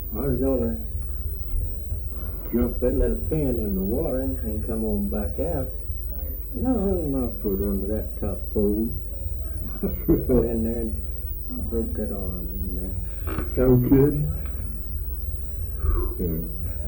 I was gonna jump that little pin in the water and come on back out. And I hung my foot under that top pole. I fell in there and I broke that arm in there. Oh, good. Yeah.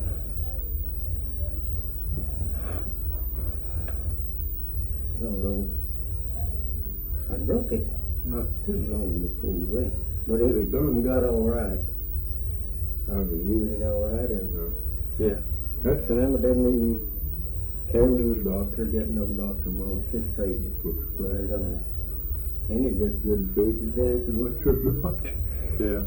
I don't know. I broke it not too long before then, but it done got all right. I was using it all right, and Yeah. that time I didn't even care me to the doctor, get no doctor more. It's just straight and put flares on it. And it just good big as anything went to the doctor. Yeah.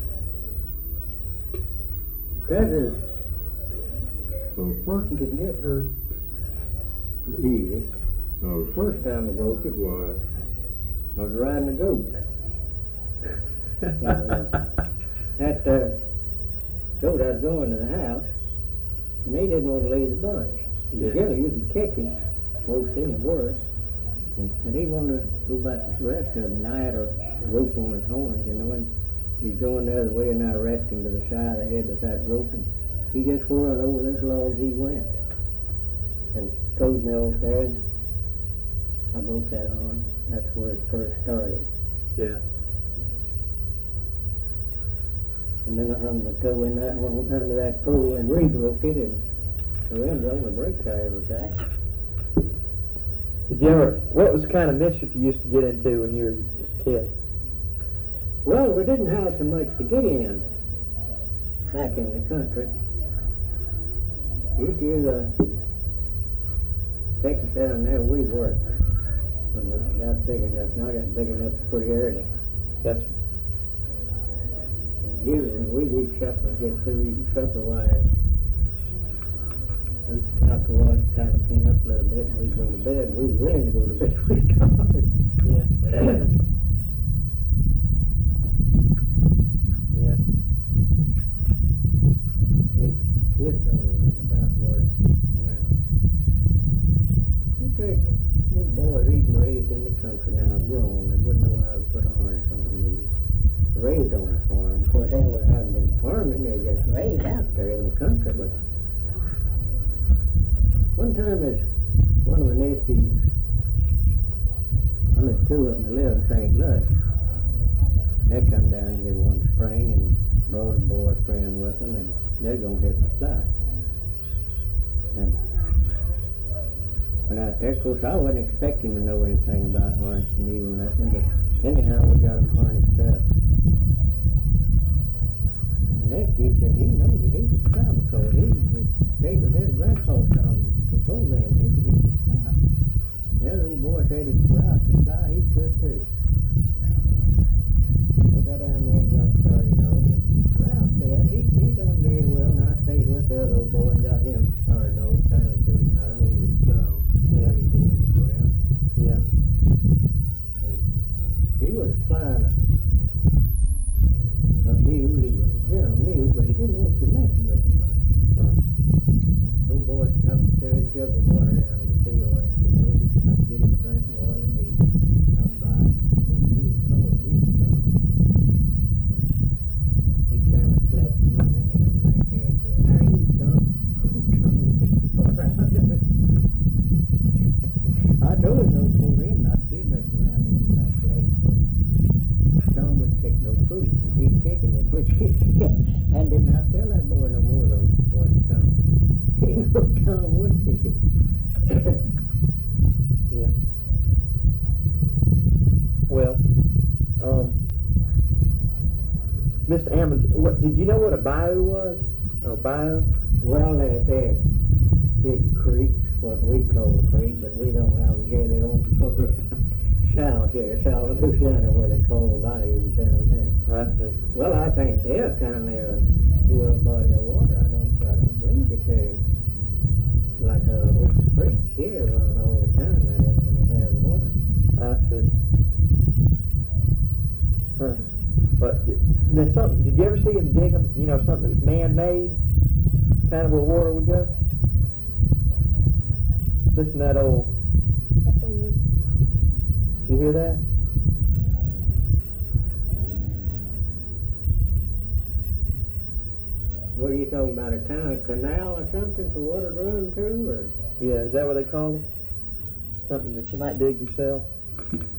That is, a person can get hurt easy. The first time I broke it was, I was riding a goat. And, that goat, I was going to the house, and they didn't want to leave the bunch. Usually you could catch him most anywhere, and he wanted to go back to the rest of them. And I had a rope on his horns, you know, and he's going the other way, and I wrapped him to the side of the head with that rope, and he just whirled over this log he went, and towed me off there, and I broke that arm. That's where it first started. Yeah. And then I hung my toe in that under that pole and re-broke it, and so that was the only break I ever got. Did you ever, what was the kind of mischief you used to get into when you were a kid? Well, we didn't have so much to get in back in the country. You'd take us down there, we worked when we got big enough. Now I got big enough pretty early. That's And usually we'd eat supper, get through eating supper while we'd stop to wash, kind of clean up a little bit, and we'd go to bed. We were willing to go to bed. We'd tired. Yeah. Yeah. Kids don't know nothing about work. Yeah. You take old boys even raised in the country now, grown, they wouldn't know how to put a harness on them. Raised on a farm. Of course, they haven't been farming, they just raised out there in the country. But one time, one of my nephews, well, there's two of them that live in St. Louis. They come down here one spring and brought a boyfriend with them, and they're going to hit the fly. And went out there. Of course, I wasn't expecting to know anything about harnessing you or nothing, but anyhow, we got them harnessed up. The nephew said he knows that he could fly because David, their grandpa saw him before then. He could fly. The other little boy said if he were out to fly, he could too. They got down there and got started off, and Ralph said he done very well, and I stayed with the other old boy and got him started off, kind of showed him how to hold his plow. Yeah. He go in the ground. Yeah. And he was flying a mule. He was a general mule, but he didn't want you messing with him much. The old boy stopped to carry a jug of water down to the field, you know, he stopped to get him a drink of water, and he come by, he called him, he was Tom. He kind of slapped him on the hand back there and said, "How are you, Tom?" Oh, Tom kicked the car out of it. I told him no fool him not to be messing around in the back leg, but Tom wouldn't take no food. He'd kick him, which he and didn't have to tell that boy no more, though, boy, Tom. He knew Tom would kick him. Yeah. Well, Mr. Ammons, did you know what a bayou was? Or a bayou? Well, they're big creeks, what we call a creek, but we don't have them here. They don't call it South here, South Louisiana, where they call the bayous down there. I see. Well, I think they're kind of a still body of water. I don't believe it like a open creek here running all the time. That is when it has water. I see. Huh. But there's something. Did you ever see him dig them? You know, something that was man-made, kind of where water would go. Listen to that old. Did you hear that? What are you talking about, a kind of canal or something for water to run through, or? Yeah, is that what they call them? Something that you might dig yourself?